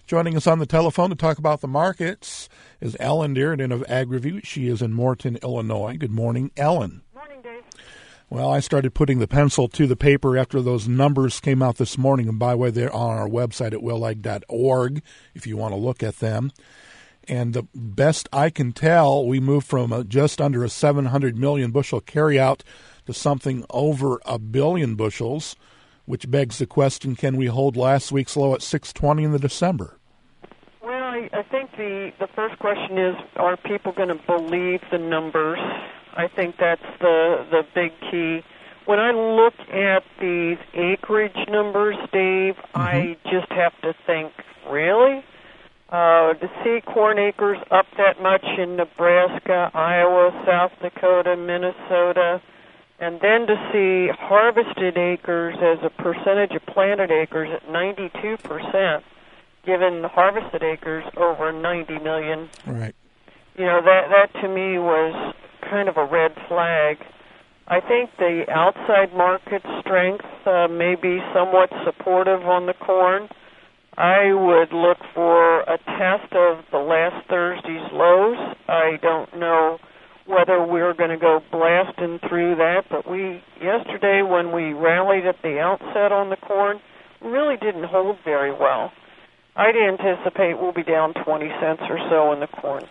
Joining us on the telephone to talk about the markets is Ellen Dearden of AgReview. She is in Morton, Illinois. Good morning, Ellen. Morning, Dave. Well, I started putting the pencil to the paper after those numbers came out this morning, and by the way, they're on our website at willag.org if you want to look at them. And the best I can tell, we moved from just under a 700 million bushel carryout to something over a billion bushels, which begs the question, can we hold last week's low at 620 in the December? Well, I think the first question is, are people going to believe the numbers? I think that's the big key. When I look at these acreage numbers, Dave, I just have to think, really? To see corn acres up that much in Nebraska, Iowa, South Dakota, Minnesota, and then to see harvested acres as a percentage of planted acres at 92%, given harvested acres over 90 million. Right. You know, that to me was kind of a red flag. I think the outside market strength may be somewhat supportive on the corn. I would look for a test of the last Thursday's lows. I don't know whether we're going to go blasting through that, but yesterday when we rallied at the outset on the corn, really didn't hold very well. I'd anticipate we'll be down 20 cents or so in the corn.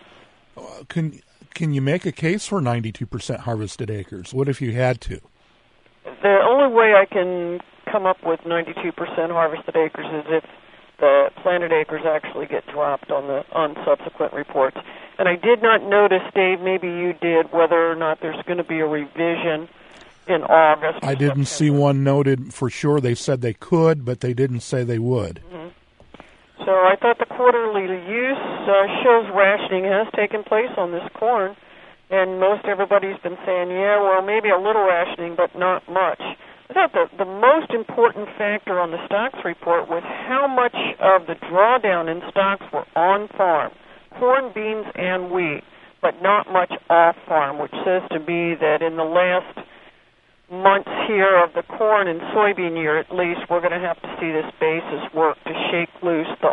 Can you make a case for 92% harvested acres? What if you had to? The only way I can come up with 92% harvested acres is if the planted acres actually get dropped on subsequent reports. And I did not notice, Dave, maybe you did, whether or not there's going to be a revision in August. I didn't see one noted for sure. They said they could, but they didn't say they would. Mm-hmm. So I thought the quarterly use shows rationing has taken place on this corn, and most everybody's been saying, yeah, well, maybe a little rationing, but not much. I thought the most important factor on the stocks report was how much of the drawdown in stocks were on-farm, corn, beans, and wheat, but not much off-farm, which says to me that in the last months here of the corn and soybean year, at least, we're going to have to see this basis work to shake loose the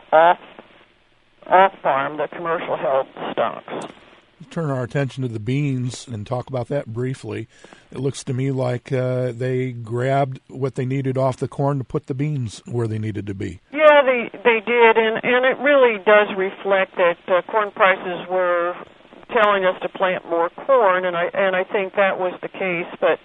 off-farm, the commercial-held stocks. Turn our attention to the beans and talk about that briefly. It looks to me like they grabbed what they needed off the corn to put the beans where they needed to be. Yeah, they did, and it really does reflect that corn prices were telling us to plant more corn, and I think that was the case. But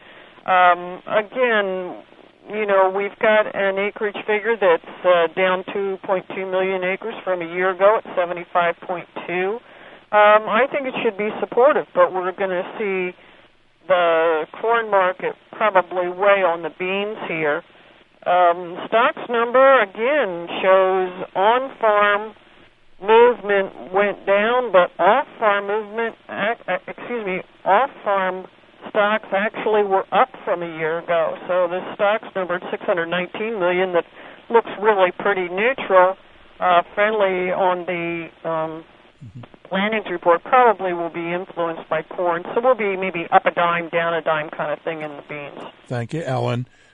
again, you know, we've got an acreage figure that's down 2.2 million acres from a year ago at 75.2. I think it should be supportive, but we're going to see the corn market probably weigh on the beans here. Stocks number, again, shows on-farm movement went down, but off-farm off-farm stocks actually were up from a year ago. So the stocks number at 619 million that looks really pretty neutral, friendly on the plantings report, probably will be influenced by corn. So we'll be maybe up a dime, down a dime kind of thing in the beans. Thank you, Ellen.